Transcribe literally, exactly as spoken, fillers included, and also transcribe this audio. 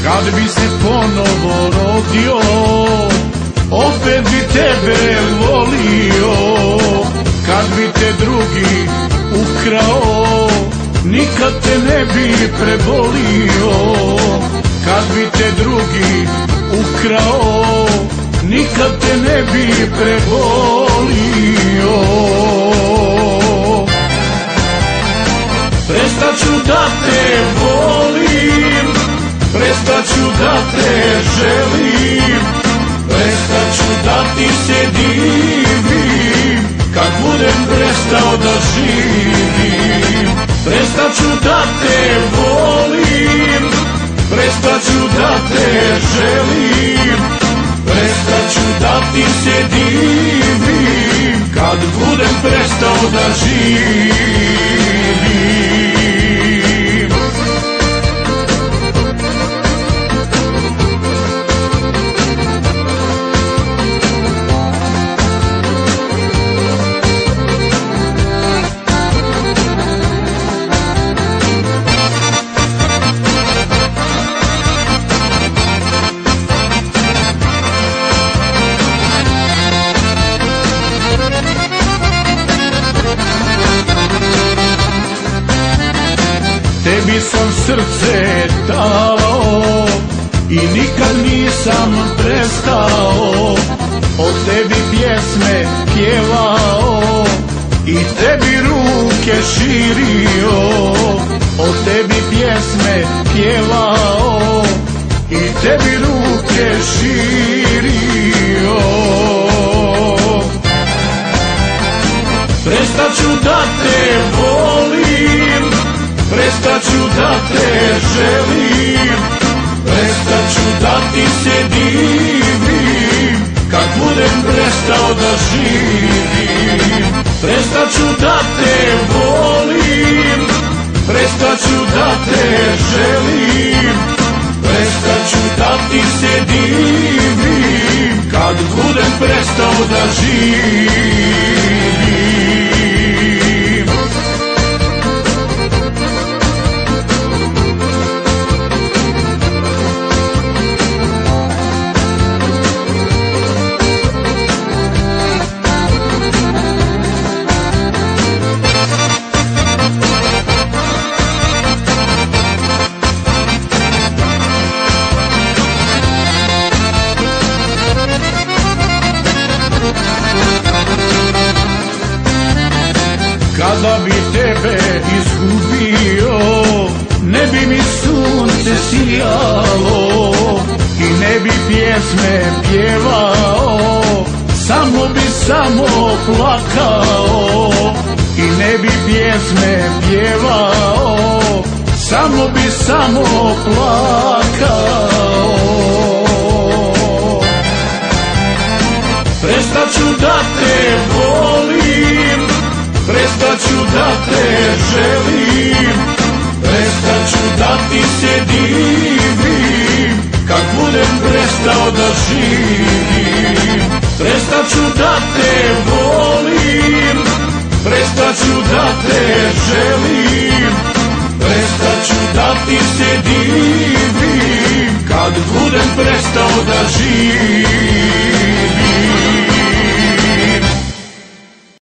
Kad bi se ponovo rodio, opet bi tebe volio. Kad bi te drugi ukrao, nikad te ne bi prebolio. Kad bi te drugi ukrao, nikad te ne bi prebolio. Prestaću da te volim, prestaću da te želim, prestaću da ti se divim, kad budem prestao da živim. Prestaću da te volim, prestaću da te želim, prestaću da ti se divim, kad budem prestao da živim. Tebi sam srce dao i nikad nisam prestao, o tebi pjesme pjevao i tebi ruke širio. O tebi pjesme pjevao i tebi ruke širio. Prestaću da te volim, prestaću da te želim, prestaću da ti se divim, kad budem prestao da živim. Prestaću da te volim, prestaću da te želim, prestaću da ti se divim, kad budem prestao da živim. Kada bi tebe izgubio, ne bi mi sunce sijalo i ne bi pjesme pjevao, samo bi samo plakao. I ne bi pjesme pjevao, samo bi samo plakao. Prestaću da te volim, prestaću da te želim, prestaću da ti se divim, kad budem prestao da živim. Prestaću da te volim, prestaću da te želim, prestaću da ti se divim, kad budem prestao da živim.